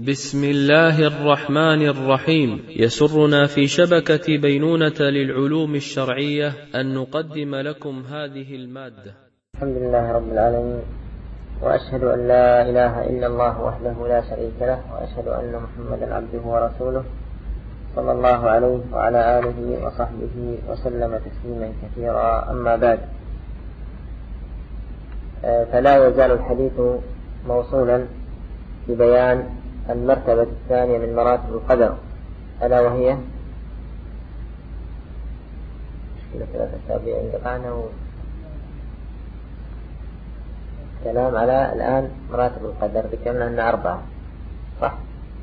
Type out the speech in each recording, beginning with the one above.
بسم الله الرحمن الرحيم. يسرنا في شبكة بينونة للعلوم الشرعية أن نقدم لكم هذه المادة. الحمد لله رب العالمين، وأشهد أن لا إله إلا الله وحده لا شريك له، وأشهد أن محمدا عبده ورسوله صلى الله عليه وعلى آله وصحبه وسلم تسليما كثيرا. أما بعد، فلا يزال الحديث موصولا ببيان المرتبة الثانية من مراتب القدر، ألا وهي كلام على الآن مراتب القدر، ذكرنا أن 4، صح؟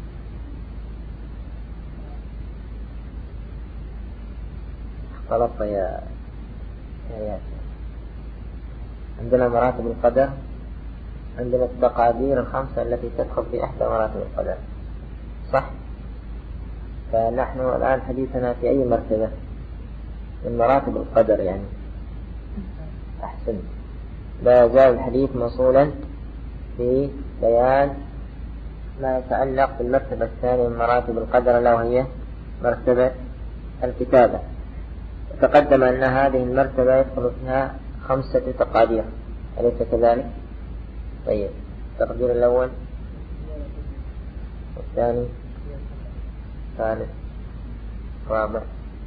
اختلط يا ياسر. عندنا مراتب القدر، عندنا التقادير الخمسة التي تدخل في إحدى مراتب القدر، صح؟ فنحن الآن حديثنا في أي مرتبة من مراتب القدر؟ يعني أحسن، لا يزال الحديث موصولا في بيان ما يتعلق بالمرتبة الثانية من مراتب القدر، ألا وهي مرتبة الكتابة. تقدم أن هذه المرتبة يدخل فيها 5 تقادير، أليس كذلك؟ طيب، التقدير الأول والثاني الثالث الرابع.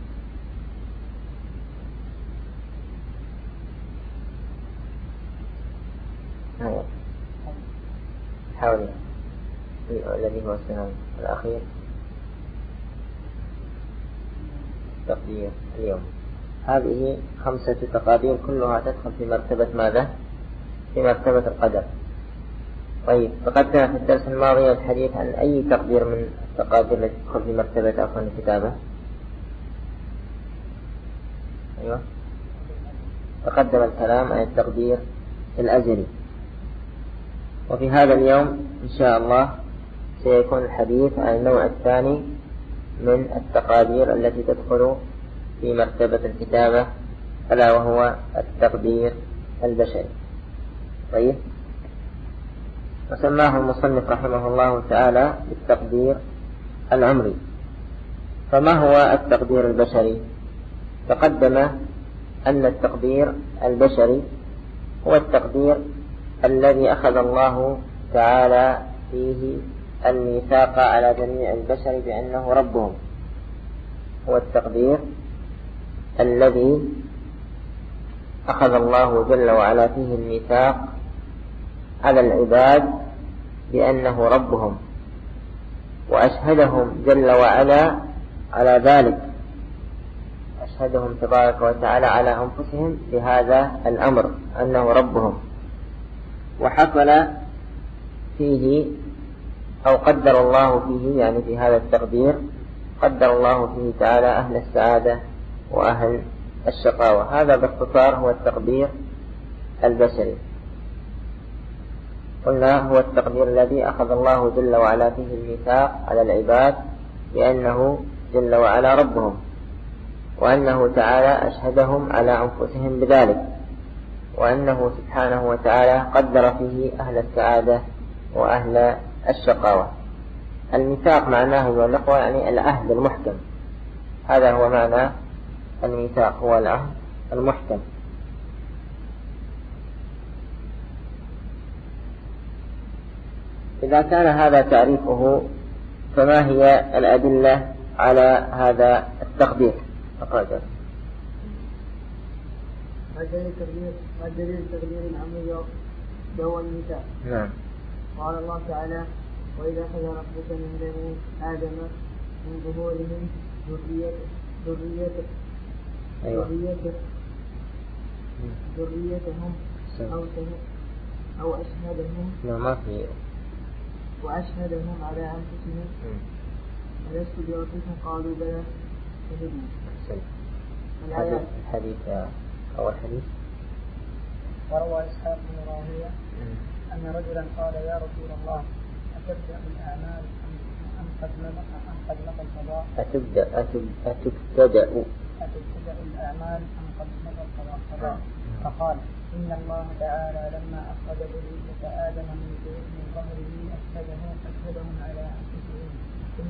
حاولي الذي هو السنة الأخير، تقدير اليوم. هذه 5 تقادير كلها تدخل في مرتبة ماذا؟ في مرتبة القدر. طيب، تقدم في الدرس الماضي الحديث عن أي تقدير من التقادير التي تدخل في مرتبة أصلا الكتابة؟ أيوة، تقدم الكلام عن التقدير الأزلي. وفي هذا اليوم إن شاء الله سيكون الحديث عن النوع الثاني من التقادير التي تدخل في مرتبة الكتابة، ألا وهو التقدير البشري. طيب، وسماه المصنف رحمه الله تعالى بالتقدير العمري. فما هو التقدير البشري؟ تقدم أن التقدير البشري هو التقدير الذي أخذ الله تعالى فيه الميثاق على جميع البشر بأنه ربهم. هو التقدير الذي أخذ الله جل وعلا فيه الميثاق على العباد بأنه ربهم، وأشهدهم جل وعلا على ذلك، أشهدهم تبارك وتعالى على أنفسهم بهذا الأمر أنه ربهم. وحصل فيه أو قدر الله فيه، يعني في هذا التقدير قدر الله فيه تعالى أهل السعادة وأهل الشقاوة. هذا باختصار هو التقدير البشري. قلنا هو التقدير الذي أخذ الله جل وعلا فيه الميثاق على العباد بأنه جل وعلا ربهم، وأنه تعالى أشهدهم على أنفسهم بذلك، وأنه سبحانه وتعالى قدر فيه أهل السعادة وأهل الشقاوة. الميثاق معناه واللقوة يعني العهد المحكم، هذا هو معنى الميثاق، هو العهد المحكم. إذا كان هذا تعريفه، فما هي الأدلة على هذا التقدير؟ أقرأ. ما دليل تقدير العمري هو الميثاق. نعم. قال الله تعالى: وإذا أخذ ربك من بني آدم من ظهورهم ذريتهم أو أشهدهم وأشهدهم على أنفسهم ألست بربكم قالوا بلى شهدنا. هذا الحديث أول حديث. وروى إسحاق بن راهوية أن رجلا قال: يا رسول الله، أتبدأ الأعمال أم قد مضى القضاء؟ أتبدأ الأعمال أم قد مضى القضاء؟ فقال: إن الله تعالى لما أخرج ذرية آدم من ظهره أشهدهم على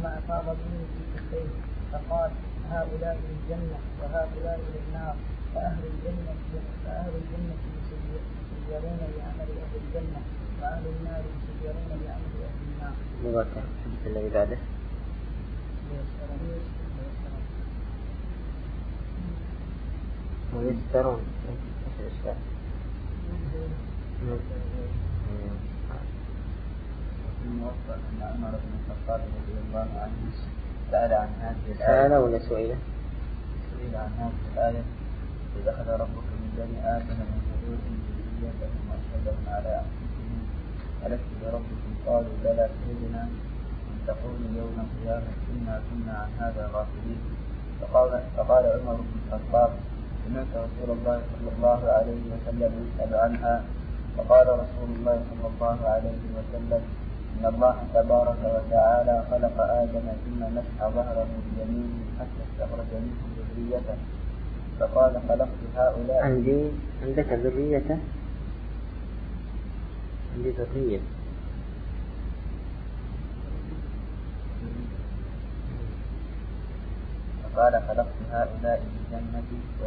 ثم أفاض به في كفيه فقال هؤلاء للجنة وهؤلاء للنار فأهل الجنة يسيرون لعمل أهل الجنة وأهل النار يسيرون لعمل أهل النار. مبارك الحديث الذي بعده. ويسترون ايش الاشكال؟ الموفق ان عمر بن الخطاب رضي الله عنه سأل عن هذه الآية. سأل ولا سئل؟ سئل عن هذه الآية: إذا أخذ ربك من بني آدم من ظهورهم ذريتهم وأشهدهم على أنفسهم ألست بربكم؟ قالوا بلى شهدنا أن تقولوا يوم القيامة إنا كنا عن هذا غافلين. فقال عمر بن الخطاب: سمعت رسول الله صلى الله عليه وسلم يسأل عنها. فقال رسول الله صلى الله عليه وسلم: إن الله تبارك وتعالى خلق آدم ثم مسح ظهره بيمينه حتى استخرج منه ذريته فقال: خلقت هؤلاء. عندك ذريته؟ عندي ذرية. فقال: خلقت هؤلاء للجنة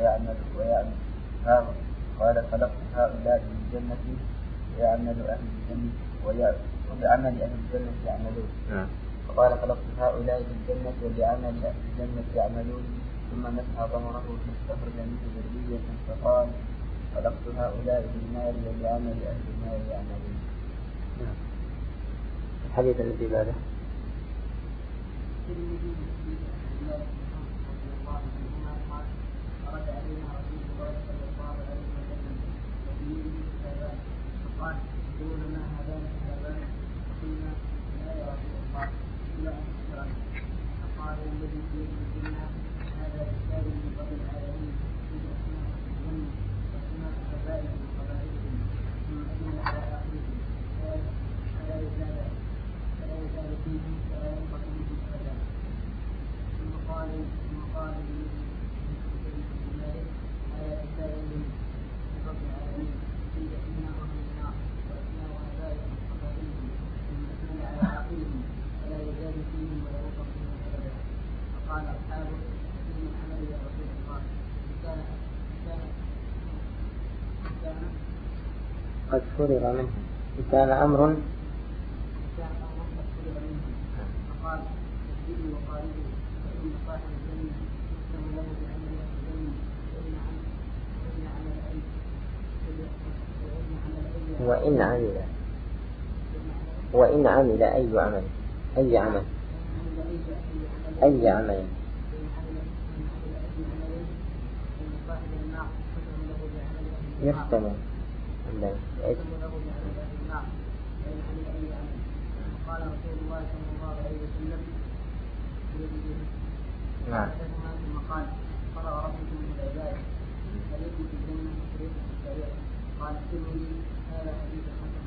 قال: خلقت هؤلاء للجنة ويعمل أهل الجنة وبعمل أهل الجنة يعملون. فقال: خلقت هؤلاء للجنة وبعمل أهل الجنة يعملون ثم مسح ظهره فاستخرج منه ذرية فقال: خلقت هؤلاء للنار وبعمل أهل النار يعملون. الحديث الذي بعده. خرج علينا رسول الله صلى الله عليه وسلم وفيه كتابان فقال: قول ما هذان الكتابان؟ فقلنا: لا يا رسول الله الا ان تخبرنا. فقال: الذي بيده الجنه هذا كتاب من رب العالمين فيه اسماء الجنه واسماء ابائهم وقبائلهم ثم اذن على اخرهم فلا يزال فيهم ولا ينقص منهم ابدا. ثم قال هذا كتاب من رب العالمين فيه اسماءهم النار واسماء ابائهم وقبائلهم ثم اذن على اخرهم فلا يزال فيهم ولا ينقص منهم ابدا. فقال اصحابه: من العمل يا رسول الله؟ كان قد فرغ منه. كان أمر قد فرغ منه. فقال: اسجدوا وقاربوا فإن صاحب الجنة يختم له بعمل الجنة وإن عمل أي عمل يختم قال رسول الله صلى الله عليه وسلم: نعم. ثم قال: قرأ ربكم من العباد فريق في الجنة وفريق في السعير. قال الترمذي: هذا حديث حسن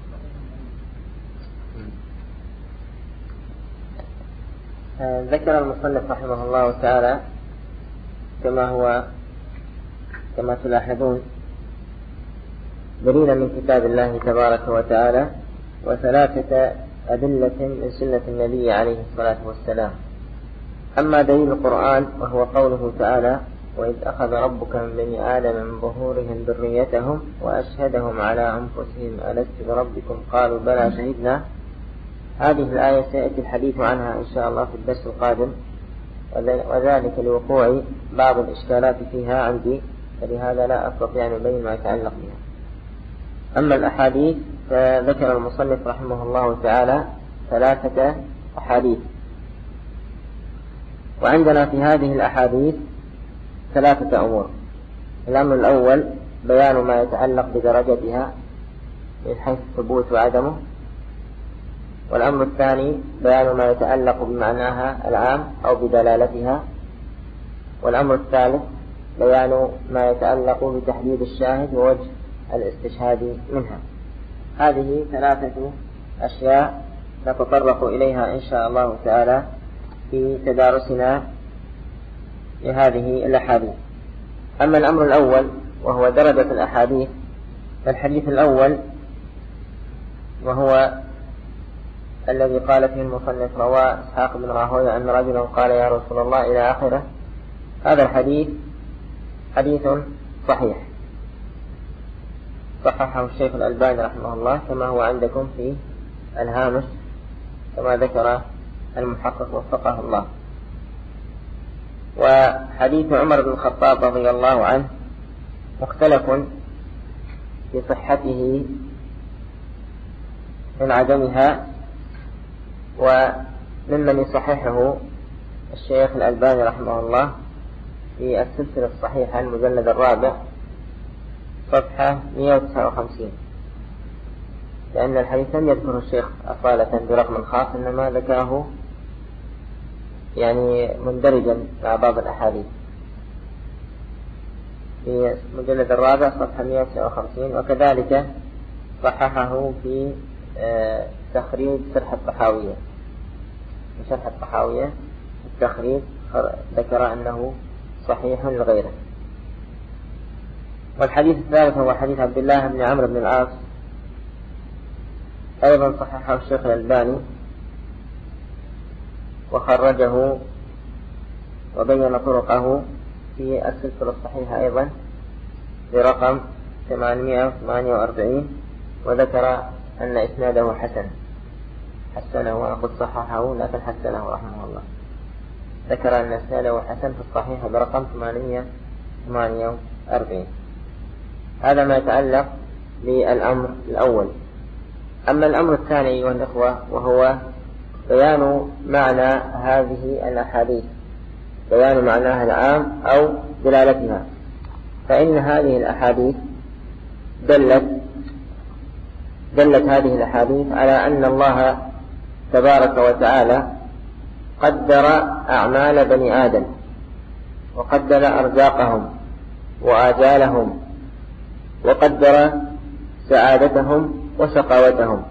صحيح. ذكر المصنف رحمه الله تعالى كما تلاحظون دليلا من كتاب الله تبارك وتعالى وثلاثة أدلة من سنة النبي عليه الصلاة والسلام. أما دليل القرآن وهو قوله تعالى: وإذ أخذ ربك من بني آدم من ظهورهم ذريتهم وأشهدهم على أنفسهم ألست بربكم؟ قالوا بلى شهدنا. هذه الآية سيأتي الحديث عنها إن شاء الله في الدرس القادم، وذلك لوقوع بعض الإشكالات فيها عندي، فلهذا لا أستطيع أن أبين ما يتعلق بها. أما الأحاديث فذكر المصنف رحمه الله تعالى 3 أحاديث، وعندنا في هذه الأحاديث 3 أمور. الأمر الأول بيان ما يتعلق بدرجتها من حيث ثبوت وعدمه، والأمر الثاني بيان ما يتعلق بمعناها العام أو بدلالتها، والأمر الثالث بيان ما يتعلق بتحديد الشاهد ووجه الاستشهاد منها. هذه 3 أشياء نتطرق إليها إن شاء الله تعالى في تدارسنا لهذه الأحاديث. أما الأمر الأول وهو درجة الأحاديث، فالحديث الأول وهو الذي قال فيه المصنف روى إسحاق بن راهويه أن رجلا قال يا رسول الله إلى آخره. هذا الحديث حديث صحيح صححه الشيخ الألباني رحمه الله كما هو عندكم في الهامش كما ذكر المحقق وفقه الله. وحديث عمر بن الخطاب رضي الله عنه مختلف في صحته من عدمها، وممن يصححه الشيخ الألباني رحمه الله في السلسلة الصحيحة المجلد الرابع صفحة 159، لأن الحديث لم يذكره الشيخ أصالة برقم خاص، إنما ذكره يعني مندرجا مع بعض الأحاديث في المجلد الرابع صفحة 159. وكذلك صححه في تخريج شرح الطحاوية، في شرح الطحاوية التخريج ذكر أنه صحيح لغيره. والحديث الثالث هو حديث عبد الله بن عمرو بن العاص، أيضا صححه الشيخ الألباني وخرجه وبين طرقه في السلسلة الصحيحة أيضا برقم 848، وذكر أن إسناده حسنه وقد صححه لكن حسنه رحمه الله، ذكر أن إسناده حسن في الصحيحة برقم 848. هذا ما يتعلق بالأمر الأول. أما الأمر الثاني أيها الإخوة وهو بيان معنى هذه الأحاديث، بيان معناها العام أو دلالتها، فإن هذه الأحاديث دلت هذه الأحاديث على أن الله تبارك وتعالى قدر أعمال بني آدم وقدر أرزاقهم وآجالهم وقدر سعادتهم وشقاوتهم.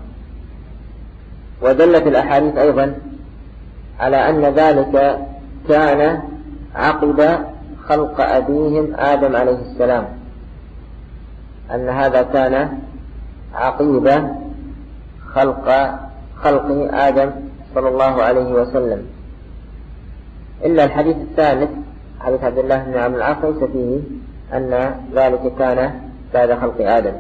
ودلت الأحاديث أيضا على أن ذلك كان عقب خلق أبيهم آدم عليه السلام، أن هذا كان عقيب خلق آدم صلى الله عليه وسلم. إلا الحديث الثالث حديث عبد الله بن عمرو بن العاص ليس فيه أن ذلك كان بعد خلق آدم.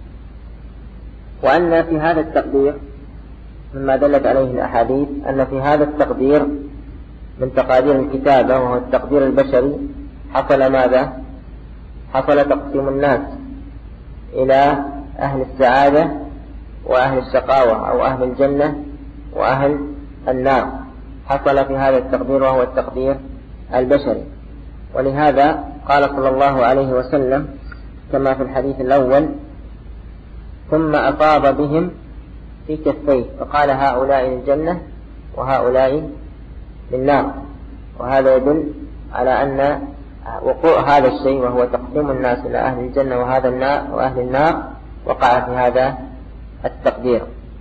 وأن في هذا التقدير مما دلت عليه الأحاديث أن في هذا التقدير من تقادير الكتابة وهو التقدير البشري حصل ماذا؟ حصل تقسيم الناس إلى أهل السعادة وأهل الشقاوة أو أهل الجنة وأهل النار، حصل في هذا التقدير وهو التقدير البشري. ولهذا قال صلى الله عليه وسلم كما في الحديث الأول: ثم أفاض بهم في كفيه فقال هؤلاء للجنة وهؤلاء للنار. وهذا يدل على أن وقوع هذا الشيء وهو تقسيم الناس إلى أهل الجنة وأهل النار وقع في هذا التقدير.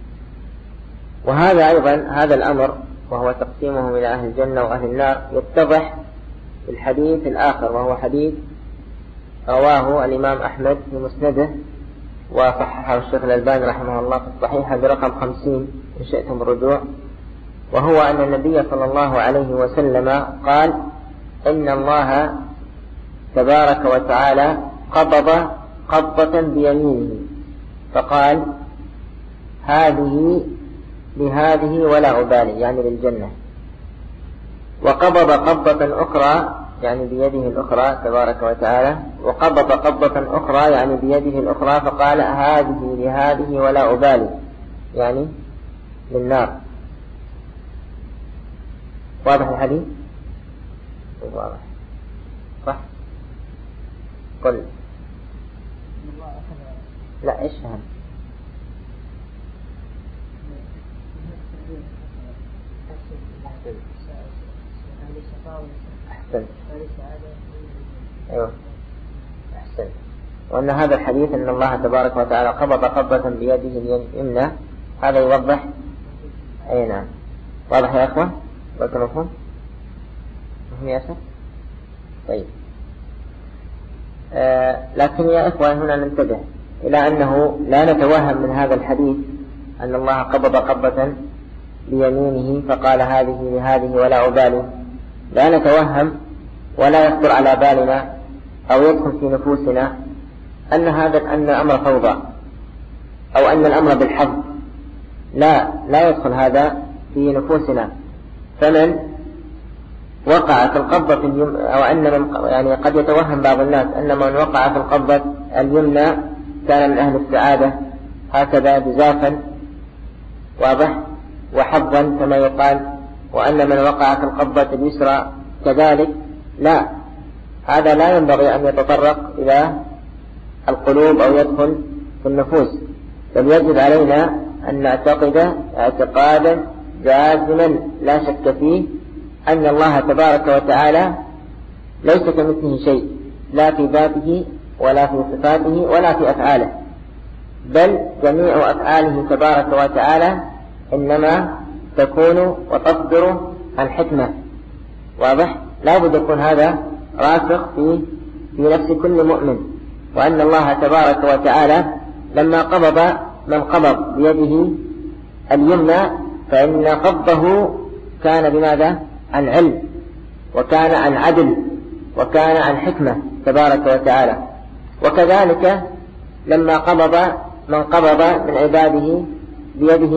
وهذا أيضا هذا الأمر وهو تقسيمهم إلى أهل الجنة وأهل النار يتضح في الحديث الآخر، وهو حديث رواه الإمام أحمد في مسنده وصححه الشيخ الألباني رحمه الله في الصحيحة برقم 50 إن شئتم الرجوع، وهو أن النبي صلى الله عليه وسلم قال: إن الله تبارك وتعالى قبض قبضة بيمينه فقال: هذه لهذه ولا أبالي، يعني للجنة. وقبض قبضة أخرى يعني بيده الأخرى تبارك وتعالى، وقبض قبضة أخرى يعني بيده الأخرى فقال: هذه لهذه ولا أبالي، يعني للنار. واضح الحديث؟ واضح صح؟ قل لا إيش هم؟ أحسن. أيوة أحسن. وأن هذا الحديث أن الله تبارك وتعالى قبض قبضة بيده اليمنى هذا يوضح. أي نعم واضح يا أخوة؟ قلت مفهوم يا أسف؟ طيب. لكن يا إخوة هنا ننتبه إلى أنه لا نتوهم من هذا الحديث أن الله قبض قبضة بيمينه فقال هذه لهذه ولا أبالي، لا نتوهم ولا يخطر على بالنا أو يدخل في نفوسنا أن الأمر فوضى أو أن الأمر بالحظ، لا يدخل هذا في نفوسنا. فمن وقع في القبضة أو أن من يعني قد يتوهم بعض الناس أن من وقع في القبضة اليمنى كان من أهل السعادة هكذا جزافا واضح وحظا كما يقال، وأن من وقع في القبضة اليسرى كذلك. لا، هذا لا ينبغي أن يتطرق إلى القلوب أو يدخل في النفوس، بل يجب علينا أن نعتقد اعتقادا جازما لا شك فيه أن الله تبارك وتعالى ليس كمثله شيء، لا في ذاته ولا في صفاته ولا في أفعاله، بل جميع أفعاله تبارك وتعالى إنما تكون وتصدر عن حكمة. واضح؟ لا بد يكون هذا راسخ في نفس كل مؤمن، وأن الله تبارك وتعالى لما قبض من قبض بيده اليمنى فإن قبضه كان بماذا؟ عن علم، وكان عن عدل، وكان عن حكمة تبارك وتعالى. وكذلك لما قبض من قبض من عباده بيده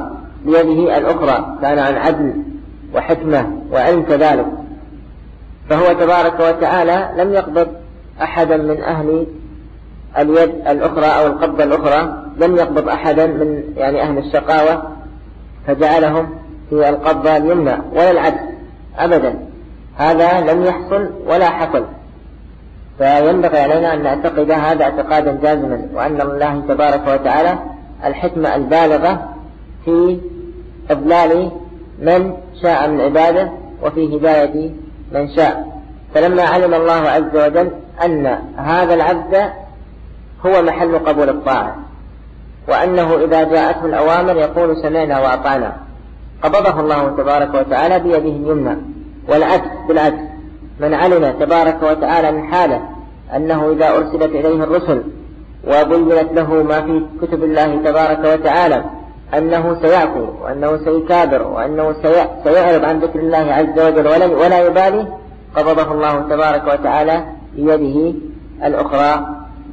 الأخرى كان عن عدل وحكمة وعلم كذلك. فهو تبارك وتعالى لم يقبض أحدا من أهل اليد الأخرى أو القبضة الأخرى، لم يقبض أحدا من يعني أهل الشقاوة فجعلهم في القبضة اليمنى ولا العكس أبدا، هذا لم يحصل ولا حصل. فينبغي علينا أن نعتقد هذا اعتقادا جازما، وأن الله تبارك وتعالى الحكمة البالغة في إضلال من شاء من عباده وفي هداية من شاء. فلما علم الله عز وجل أن هذا العبد هو محل قبول الطاعة، وأنه إذا جاءته الأوامر يقول سمعنا وأطعنا، قبضه الله تبارك وتعالى بيده اليمنى. والعكس بالعكس، من علم تبارك وتعالى من حاله أنه إذا أرسلت إليه الرسل وبينت له ما في كتب الله تبارك وتعالى أنه سيعصي وأنه سيكابر وأنه سيعرض عن ذكر الله عز وجل ولا يبالي، قبضه الله تبارك وتعالى بيده الأخرى،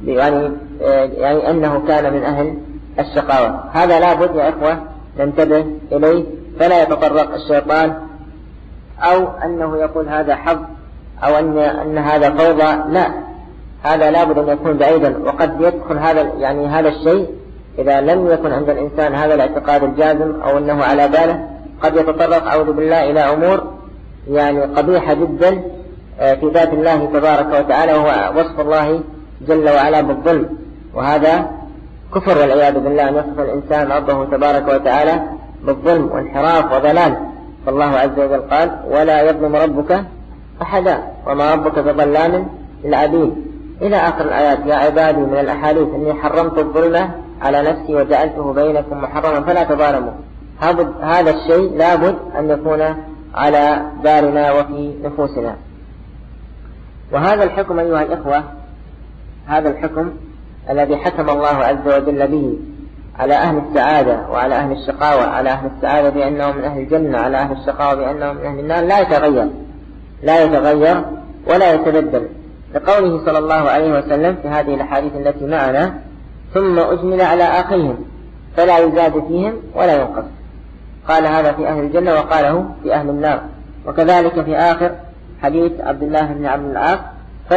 يعني أنه كان من أهل الشقاوة. هذا لا بد يا إخوة ننتبه إليه، فلا يتطرق الشيطان أو أنه يقول هذا حظ أو أن هذا فوضى، لا، هذا لا بد أن يكون بعيدا. وقد يدخل هذا الشيء إذا لم يكن عند الإنسان هذا الاعتقاد الجازم أو أنه على باله، قد يتطرق أعوذ بالله إلى أمور يعني قبيحة جدا في ذات الله تبارك وتعالى، وهو وصف الله جل وعلا بالظلم، وهذا كفر والعياذ بالله، أن يصف الإنسان ربه تبارك وتعالى بالظلم وانحراف وضلال. فالله عز وجل قال ولا يظلم ربك أحدا وما ربك بظلام للعبيد إلى آخر الآيات. يا عبادي من الأحاديث إني حرمت الظلم على نفسي وجعلته بينكم محرما فلا تظالموا. هذا الشيء لابد أن يكون على بالنا وفي نفوسنا. وهذا الحكم أيها الإخوة، هذا الحكم الذي حكم الله عز وجل به على أهل السعادة وعلى أهل الشقاوة، على أهل السعادة بأنهم من أهل الجنة، على أهل الشقاوة بأنهم من أهل النار، لا يتغير ولا يتبدل، لقوله صلى الله عليه وسلم في هذه الأحاديث التي معنا ثم أجمل على آخرهم فلا يزاد فيهم ولا ينقص. قال هذا في أهل الجنة وقاله في أهل النار. وكذلك في آخر حديث عبد الله بن عمرو بن العاص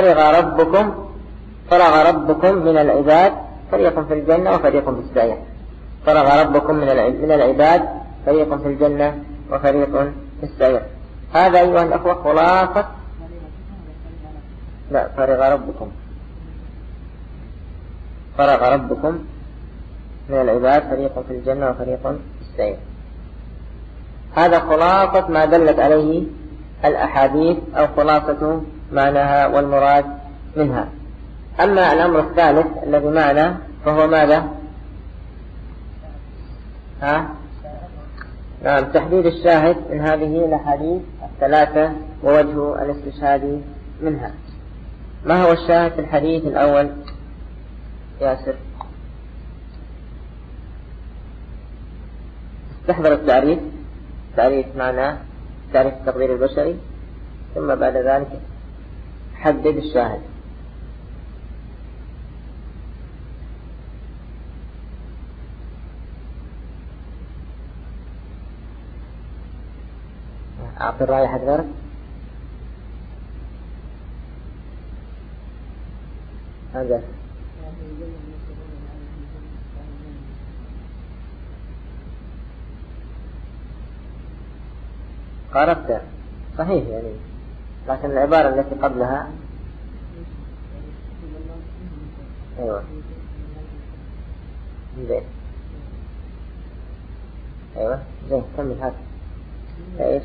فرغ ربكم من العباد فريق في الجنة وفريق في السعير. فرغ ربكم من العباد فريق في الجنة وفريق في السعير. هذا أيها الأخوة خلاصة فرغ ربكم من العباد فريق في الجنة وفريق في السعير. هذا خلاصة ما دلت عليه الأحاديث أو خلاصة معناها والمراد منها. أما الأمر الثالث الذي معنا فهو ماذا؟ نعم، تحديد الشاهد من هذه الأحاديث الثلاثة ووجه الاستشهاد منها. ما هو الشاهد في الحديث الأول ياسر؟ استحضر التعريف. تعريف معناه تعريف التقدير البشري، ثم بعد ذلك حدد الشاهد. أعطي الرأي حد غيرك. هذا قاربت صحيح يعني، لكن العبارة التي قبلها أيوة زين، أيوة زين كمل هذا إيش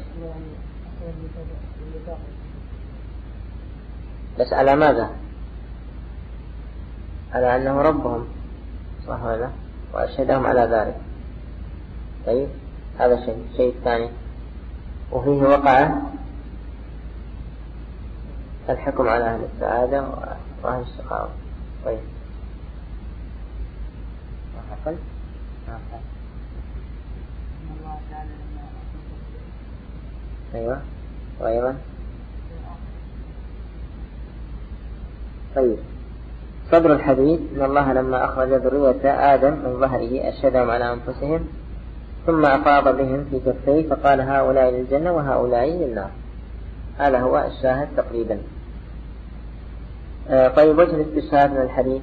بس على ماذا؟ على أنه ربهم صح ولا؟ وأشهدهم على ذلك. طيب هذا الشيء الثاني، وفيه وقع الحكم على أهل السعادة وأهل الشقاوة. طيب ما حصل؟ أيوة وأيضا طيب صدر الحديث إن الله لما أخرج ذرية آدم من ظهره أشهدهم على أنفسهم ثم أفاض بهم في كفيه فقال هؤلاء للجنة وهؤلاء للنار. هذا هو الشاهد تقريبا. طيب وجه الاستشهاد من الحديث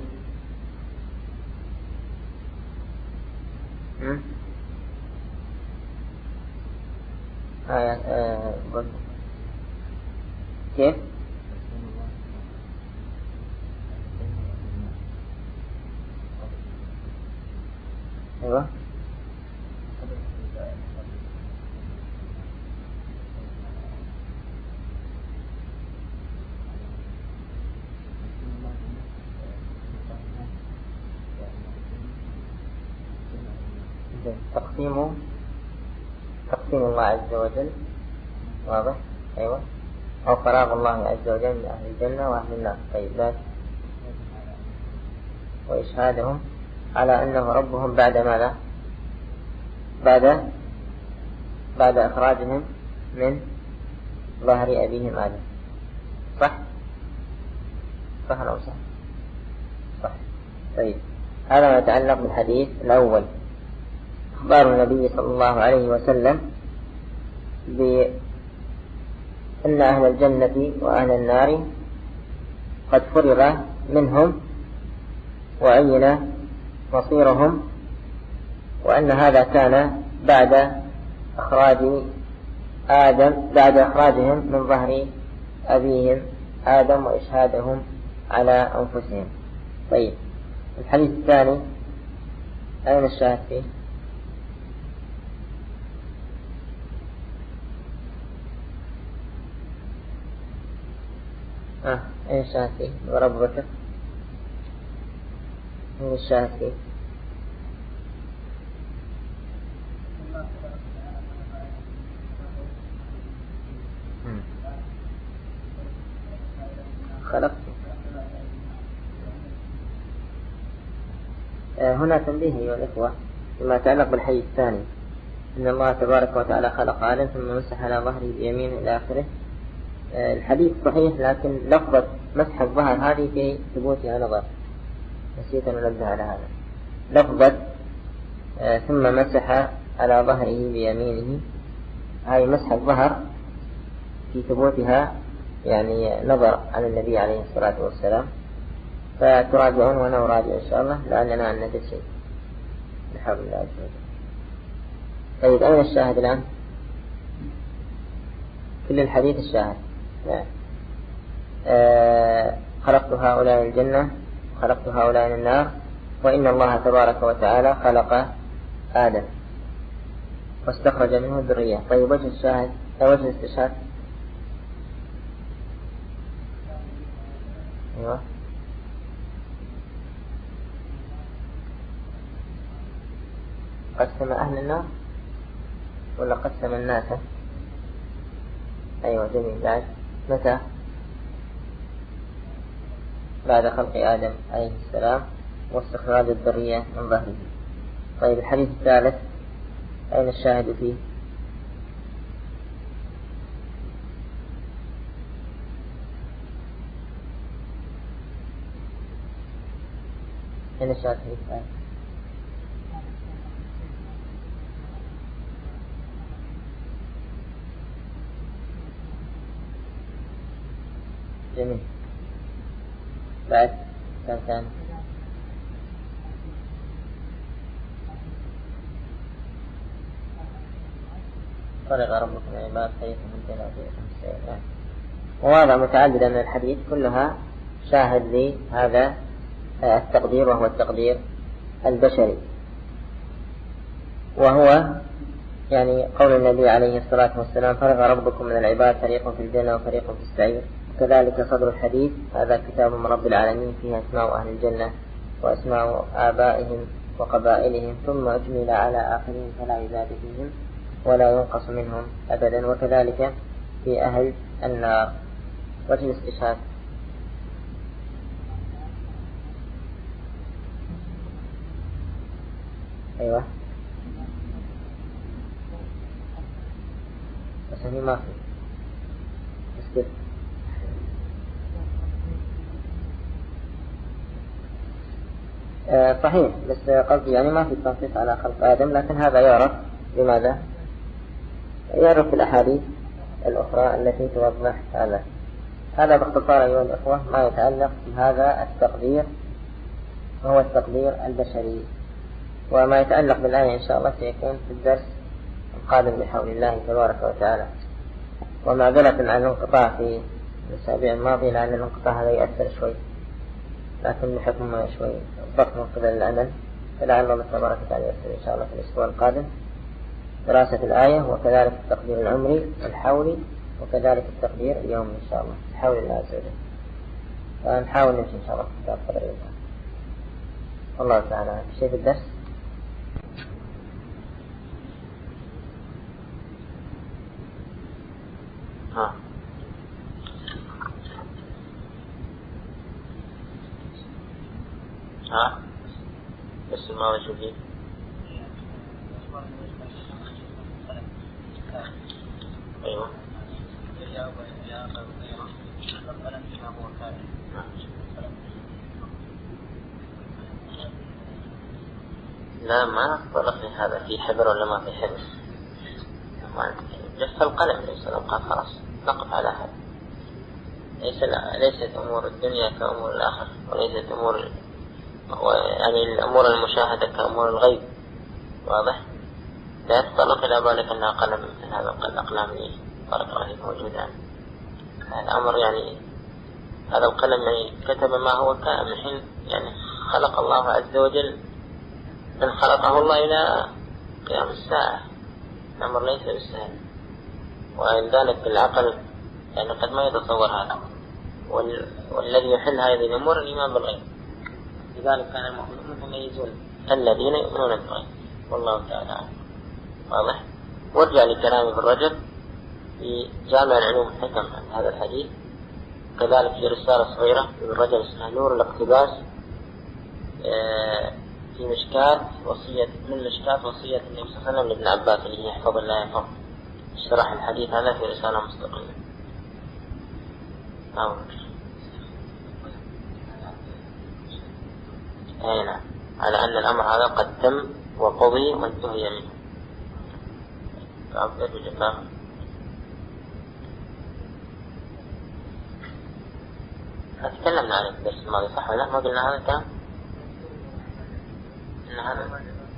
كيف؟ أيوة تقسيم الله عز وجل واضح. أيوة أو فراغ الله عز وجل من أهل الجنة وأهل النار. طيب ذلك وإشهادهم على أنه ربهم بعد ماذا؟ بعد إخراجهم من ظهر أبيهم آدم. صح أو صح. طيب هذا ما يتعلق بالحديث الأول، أخبار النبي صلى الله عليه وسلم بأن أهل الجنة وأهل النار قد فرغ منهم وعين مصيرهم، وأن هذا كان بعد إخراجهم من ظهر أبيهم آدم وإشهادهم على أنفسهم. طيب الحديث الثاني أين الشاهد فيه؟ أين الشاهد فيه؟ ورب بكر أين الشاهد فيه؟ خلقت. هنا تنبيه أيها الإخوة فيما يتعلق بالحديث الثاني، إن الله تبارك وتعالى خلق آدم ثم مسح على ظهره بيمينه إلى آخره. الحديث صحيح، لكن لفظة مسح الظهر هذه في ثبوتها نظر، نسيت أن أنبه على هذا. لفظة ثم مسح على ظهره بيمينه، هذه مسح الظهر في ثبوتها يعني نظر عن النبي عليه الصلاة والسلام، فتراجعون وأنا أراجع إن شاء الله لأننا أن نجد شيء بحول الله عز وجل. طيب أين الشاهد الآن؟ كل الحديث الشاهد. خلقت هؤلاء الجنة وخلقت هؤلاء النار، وإن الله تبارك وتعالى خلق آدم واستخرج منه الذرية. طيب وجه الشاهد وجه الاستشهاد؟ أيوة قسم أهل النار ولا قسم الناس؟ أيوة جميل. بعد متى؟ بعد خلق آدم عليه السلام واستخراج الذرية من ظهره. طيب الحديث الثالث أين الشاهد فيه؟ أين الشاهد في الآية؟ جميل. بعد كم ثاني؟ فرغ ربكم من العباد فريقا من الجنة وفريقا من السعير. مواضع متعددة من الحديث كلها شاهد لهذا التقدير، وهو التقدير البشري، وهو يعني قول النبي عليه الصلاة والسلام: فرغ ربكم من العباد فريق في الجنة وفريق في السعير. كذلك صدر الحديث: هذا كتاب من رب العالمين فيه أسماء أهل الجنة وأسماء آبائهم وقبائلهم، ثم أجمل على آخرين فلا يزاد فيهم ولا ينقص منهم أبدا. وكذلك في أهل النار. وجه الاستشهاد. أيوة، بس هني ما في اسكت. صحيح، بس قصدي يعني ما في تنصيص على خلق آدم، لكن هذا يعرف. لماذا؟ يعرف في الأحاديث الأخرى التي توضح هذا. هذا باختصار أيها الأخوة ما يتعلق بهذا التقدير، وهو التقدير البشري. وما يتعلق بالآية إن شاء الله سيكون في الدرس القادم بحول الله تبارك وتعالى. ومعذرة عن الانقطاع في الأسابيع الماضية، لأن الانقطاع هذا يأثر شوي، لكن بحكم شوي ضغط من قبل العمل، فلعل الله تبارك وتعالى يأثر إن شاء الله في الأسبوع القادم دراسة الآية، وكذلك التقدير العمري الحولي، وكذلك التقدير اليومي إن شاء الله بحول الله عز وجل. فنحاول نمشي إن شاء الله في كتاب قدر الإنسان. والله تعالى شيء في الدرس. بس ما نشوفين. أيوة. لا، ما طرقني هذا في حبر ولا ما في حبر. جف القلم ليس قال خلاص نقف على هذا. ليست أمور الدنيا كأمور الآخر، وليست أمور يعني الأمور المشاهدة كأمور الغيب. واضح؟ لا تطلق إلى بالك أنها قلم من هذا الأقلام اللي طرق رهيب موجود عنه. الأمر يعني هذا القلم يعني كتب ما هو كائن من حين يعني خلق الله عز وجل، من خلقه الله إلى قيام الساعة. الأمر ليس بالسهل، وإن ذلك بالعقل يعني قد ما يتصور هذا. والذي يحل هذه الأمور الإيمان بالغيب. لذلك كان المؤمنون يميزون الذين يؤمنون بالغيب. والله تعالى واضح. وارجع لكلامي في الرجل في جامع العلوم الحكم عن هذا الحديث، كذلك في رسالة صغيرة في الرجل اسمها نور الاقتباس في مشكات وصية النبي صلى الله عليه وسلم لابن عباس اللي يحفظ الله يحفظ. شرح الحديث هذا في رسالة مستقلة. نعم، على أن الأمر هذا قد تم وقضي وانتهي منه. تكلمنا عن الدرس الماضي صح ولا ما قلنا هذا الكلام؟ إن هذا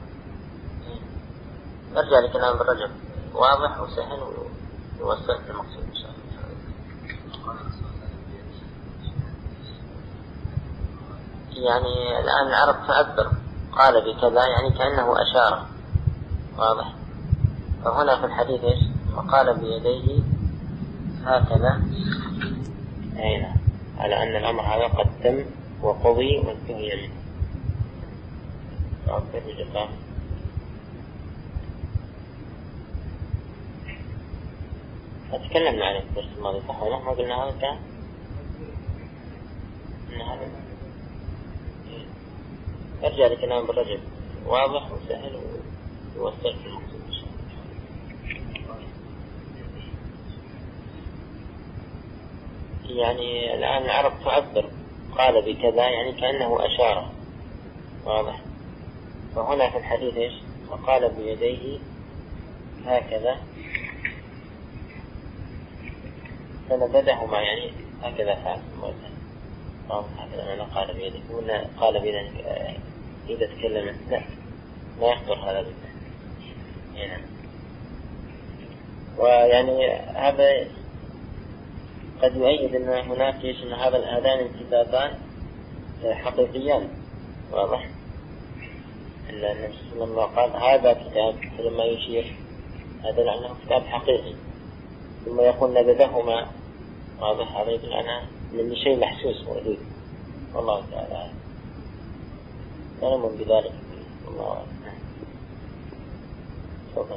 نرجع لكلام الرجل واضح وسهل ويوصل المقصود إن شاء الله. يعني الآن العرب تعبر قال بكذا يعني كأنه أشار. واضح. فهنا في الحديث إيش؟ وقال بيديه هكذا. أين على أن الأمر هذا قد تم وقضي وانتهي منه. تكلمنا عن الدرس الماضي صح ولا ما قلنا هذا الكلام؟ إن هذا ارجع لكلام بالرجل واضح وسهل ويوصل في المقصود إن شاء الله. يعني الآن العرب تعبر قال بكذا يعني كأنه أشار. واضح. فهنا في الحديث إيش؟ وقال بيديه هكذا فنبذهما، يعني هكذا فعل هكذا. أنا قال بيديه ولا قال بيديه إذا تكلمت؟ لا، ما يخطر هذا بالله هنا. ويعني هذا قد يؤيد أن هناك أن هذان الكتابان حقيقيان. واضح. إلا أن النبي صلى الله عليه وسلم قال هذا كتاب، فلما يشير هذا لأنه كتاب حقيقي، ثم يقول نبذهما. واضح. هذا يدل على من شيء محسوس موجود. والله تعالى نؤمن بذلك. الله أعلم. تفضل.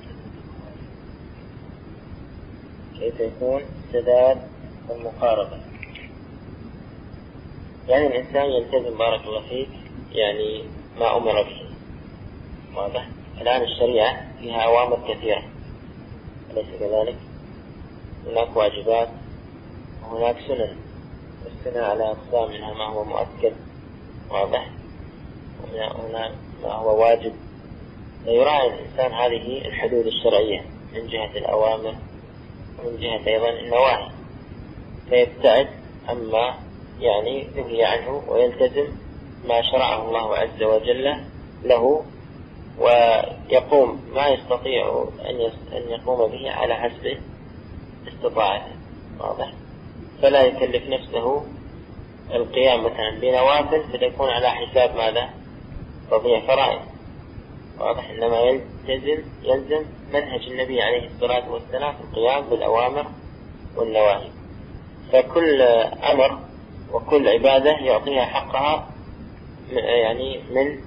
كيف يكون السداد والمقاربة؟ يعني الإنسان يلتزم بارك الله فيك يعني ما أمر به. واضح. الآن الشريعة فيها أوامر كثيرة، أليس كذلك؟ هناك واجبات وهناك سنن، والسنن على أقسام، منها ما هو مؤكد. واضح. وهنا ما هو واجب. يراعي الإنسان هذه الحدود الشرعية من جهة الأوامر ومن جهة أيضا النواهي، فيبتعد عما يعني نهي عنه ويلتزم ما شرعه الله عز وجل له، ويقوم ما يستطيع أن يقوم به على حسب استطاعته. واضح. فلا يكلف نفسه القيام مثلا بنوافل فتكون على حساب ماذا؟ تضيع فرائض. واضح. إنما يلزم منهج النبي عليه الصلاة والسلام في القيام بالأوامر والنواهي. فكل أمر وكل عبادة يعطيها حقها يعني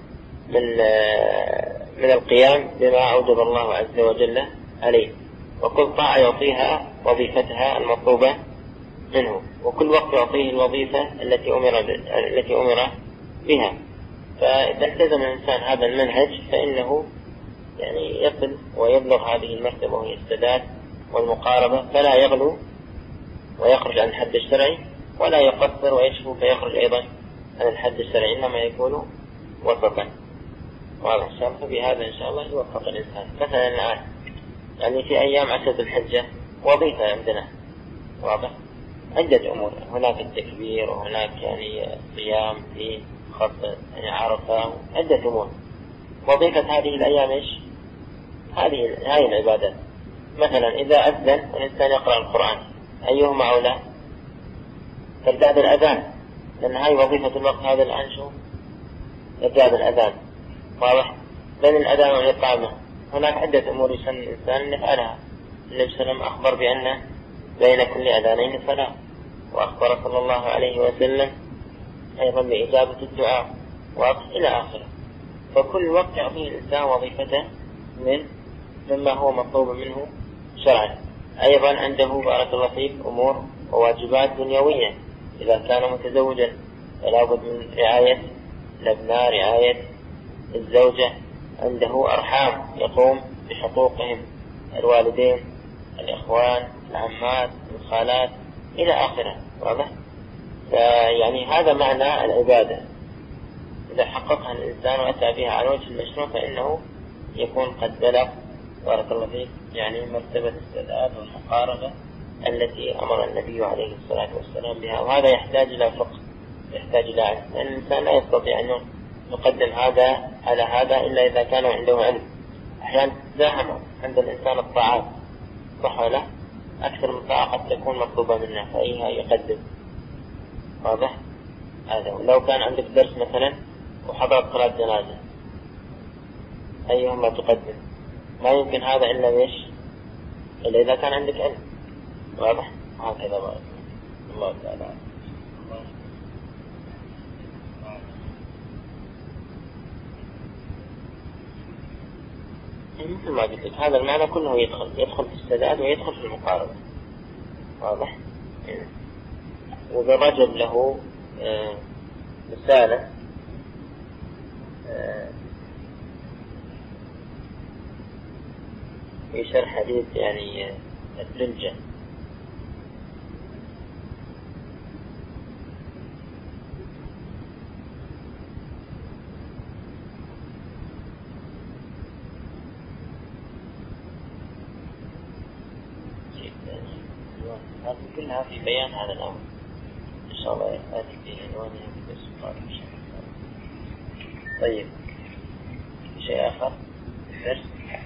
من القيام بما أوجب الله عز وجل عليه، وكل طاعة يعطيها وظيفتها المطلوبة منه، وكل وقت يعطيه الوظيفة التي أمر بها. فإذا التزم الإنسان هذا المنهج فإنه يعني يصل ويبلغ هذه المرتبة وهي السداد والمقاربة، فلا يغلو ويخرج عن الحد الشرعي، ولا يقصر ويشفو فيخرج أيضا عن الحد الشرعي، إنما يكون وسطا. واضح. إن شاء الله بهذا إن شاء الله يوفق الإنسان. مثلا الآن يعني في أيام عشر الحجة وظيفة عندنا. واضح. عدة أمور، هناك التكبير وهناك يعني صيام في خط يعني عرفة، عدة أمور. وظيفة هذه الأيام إيش؟ هذه العبادات. مثلا إذا أذن والإنسان يقرأ القرآن أيهما أولى؟ ترداد الأذان، لأن هاي وظيفة الوقت هذا الآن شو؟ ترداد الأذان. واضح. بين الأذان والإقامة هناك عدة أمور يسن الإنسان أن يفعلها. النبي صلى الله عليه وسلم أخبر بأن بين كل أذانين صلاة، وأخبر صلى الله عليه وسلم أيضا بإجابة الدعاء، إلى آخره. فكل وقت يعطيه الإنسان وظيفته مما هو مطلوب منه شرعا. أيضا عنده بارك الله فيك أمور وواجبات دنيوية. إذا كان متزوجا فلا بد من رعاية الأبناء، رعاية الزوجة، عنده أرحام يقوم بحقوقهم، الوالدين، الإخوان، العمات، الخالات، إلى آخره. واضح. يعني هذا معنى العبادة. إذا حققها الإنسان وأتى بها على وجه المشروع فإنه يكون قد بلغ بارك الله فيك يعني مرتبة السداد والمقاربة التي أمر النبي عليه الصلاة والسلام بها. وهذا يحتاج إلى فقه، يحتاج إلى علم، لأن الإنسان لا يستطيع أن يقدم هذا على هذا إلا إذا كان عنده علم. أحيانا تزاحم عند الإنسان الطاعات، صح ولا؟ أكثر من طاعة قد تكون مطلوبة منه فأيها يقدم. واضح. هذا لو كان عندك درس مثلا وحضرت صلاة جنازة أيهما تقدم؟ ما يمكن هذا إلا ليش؟ إلا إذا كان عندك علم. واضح. هكذا بارك الله تعالى. مثل ما قلت لك هذا المعنى كله يدخل في السداد ويدخل في المقاربة. واضح. وبالرجل له رسالة في شرح حديث يعني الدلجة، هذه كلها في بيان هذا الأمر إن شاء الله يأتي في عنوانها في الدرس القادم إن شاء الله. طيب شيء آخر في الدرس؟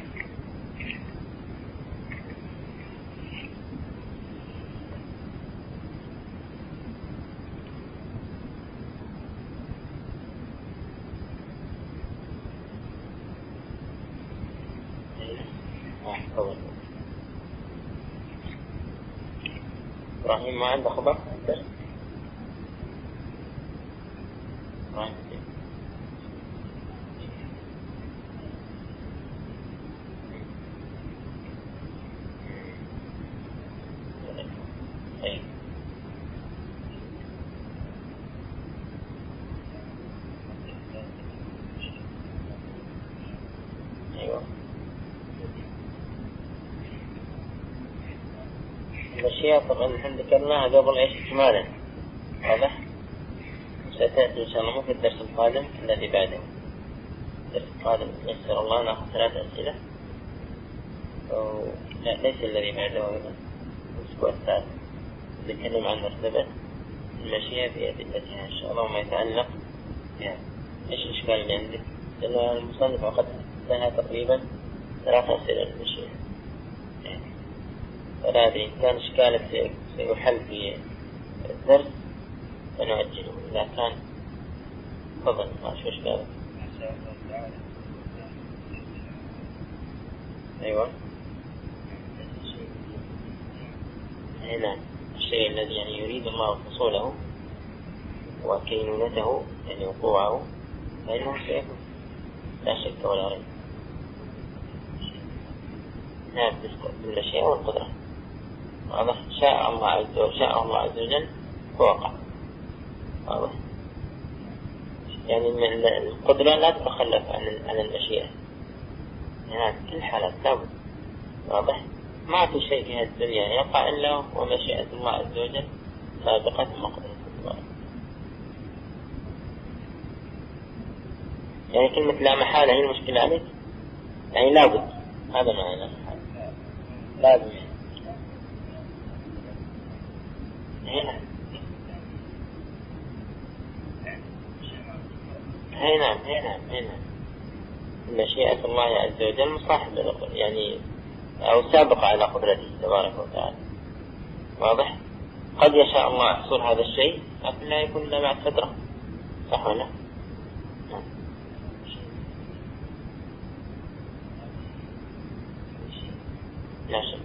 إبراهيم ما عنده خبر الدرس؟ الأشياء طبعا نحن ذكرناها قبل إيش إجمالا، واضح؟ ستأتي إن شاء الله مو في الدرس القادم الذي بعده. الدرس القادم يسر الله نأخذ 3 أسئلة لا ليس الذي بعده، الأسبوع الثالث نتكلم عن مرتبة المشيئة في أدلتها إن شاء الله وما يتعلق بها. إيش الإشكال اللي عندك؟ لأن المصنف وقد لها تقريبا 3 أسئلة للمشيئة، فلا أدري إن كان إشكالك سيحل في الدرس فنؤجله، إذا كان تفضل ما شو إشكالك؟ أيوة هنا الشيء الذي يعني يريد الله حصوله وكينونته يعني وقوعه فإنه سيكون لا شك ولا ريب. نعم بالمشيئة والقدرة، واضح؟ شاء الله عز وجل فوقع، واضح؟ يعني من القدرة لا تتخلف عن المشيئة، يعني كل حالات لابد، واضح؟ ما في شيء في هذه الدنيا يقع إلا ومشيئة الله عز وجل سابقة مقدرة الله. يعني كلمة لا محالة هي المشكلة عليك، يعني لابد، هذا معنى لازم. هنا مشيئة الله عز وجل مصاحبة يعني أو سابقة على قدرته تبارك وتعالى، واضح؟ قد يشاء الله حصول هذا الشيء لكن لا يكون إلا بعد فترة، صح ولا؟ لا شك.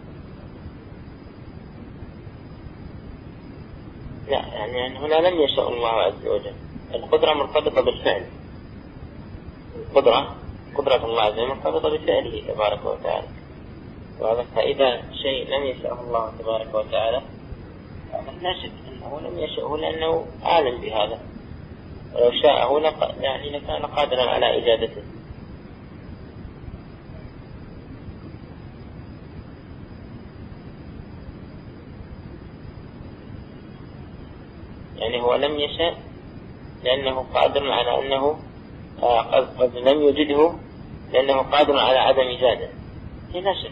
لا يعني هنا لم يشاء الله عز وجل، القدرة مرتبطة بالفعل، قدرة الله عز وجل مرتبطة بفعله تبارك وتعالى، فإذا شيء لم يشاء الله تبارك وتعالى لا شك أنه لم يشاءه لأنه عالم بهذا، ولو شاءه يعني لكان قادرا على إيجادته. يعني هو لم يشاء لأنه قادر على أنه قد لم يجده لأنه قادر على عدم إيجاده، لا شك،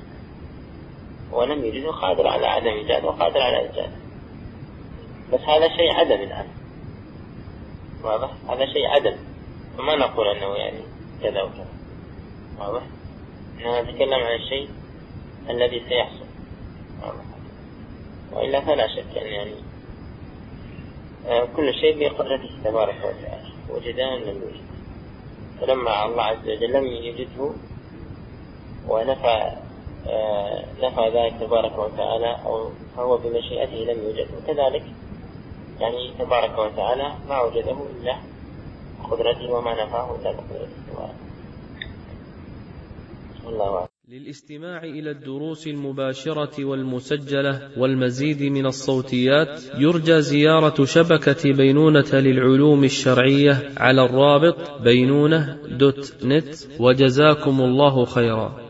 ولم يجده قادر على عدم إيجاده وقادر على إيجاده، بس هذا شيء عدم الآن، واضح؟ هذا شيء عدم، فما نقول أنه يعني كذا وكذا، واضح؟ إننا نتكلم عن الشيء الذي سيحصل، واضح؟ وإلا فلا شك يعني كل شيء بقدرته تبارك وتعالى، وجدان لم يوجد، فلما الله عز وجل لم يجده ونفى ذلك تبارك وتعالى أو فهو بمشيئته لم يوجد، وكذلك يعني تبارك وتعالى ما وجده إلا قدرته وما نفاه إلا بقدرته تبارك. الله أعلم. للاستماع إلى الدروس المباشرة والمسجلة والمزيد من الصوتيات يرجى زيارة شبكة بينونة للعلوم الشرعية على الرابط بينونة.net، وجزاكم الله خيرا.